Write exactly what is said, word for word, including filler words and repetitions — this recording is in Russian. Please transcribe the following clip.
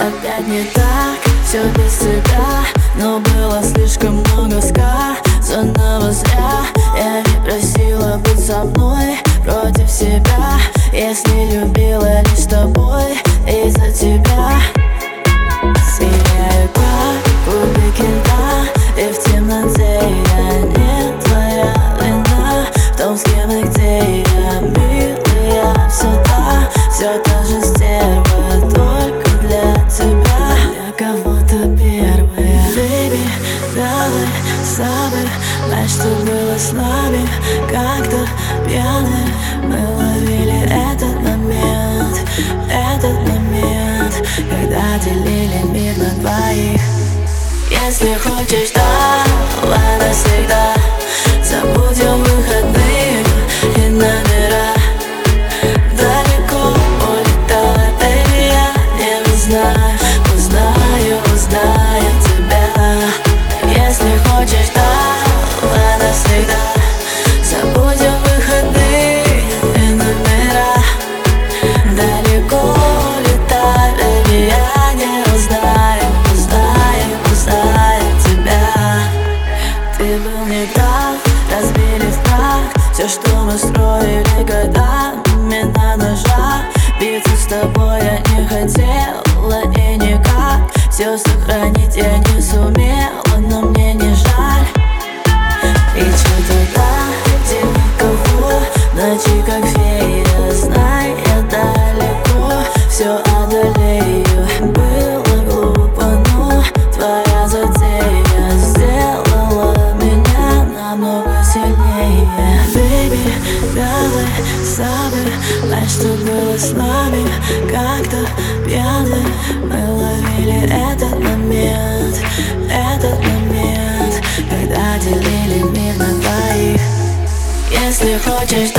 Опять не так, все без тебя, но было слишком много сказанного зря. Я не просила быть со мной против себя, если любила лишь с тобой из-за тебя. Сияю как кубики льда, и в темноте я не твоя вина. В том, с кем и где я, милый, я все та, все та же стерва, только для тебя, для кого-то первая. Baby, давай забывай, что было с нами. Как-то пьяны мы ловили этот момент, этот момент, когда делили мир на двоих. Если хочешь, давай навсегда забудем выходные и номера. Далеко улетай, baby, я не узнаю, узнаю, узнаю тебя. Если хочешь, давай навсегда забудем выходные и номера. Далеко улетай, baby, я не узнаю, узнаю, узнаю тебя. Ты был не прав, разбили в прах все, что мы строили годами на ножах. Биться с тобой я не хотела и никак все сохранить я не сумела, но мне не жаль. И что-то ради никого, ночи как фея, знай, я далеко все одолею. Было глупо, но твоя затея сделала меня намного сильнее. Baby, давай забывай, что было с нами. Как-то пьяны мы ловили этот момент, этот момент, когда делили мир на двоих. Если хочешь,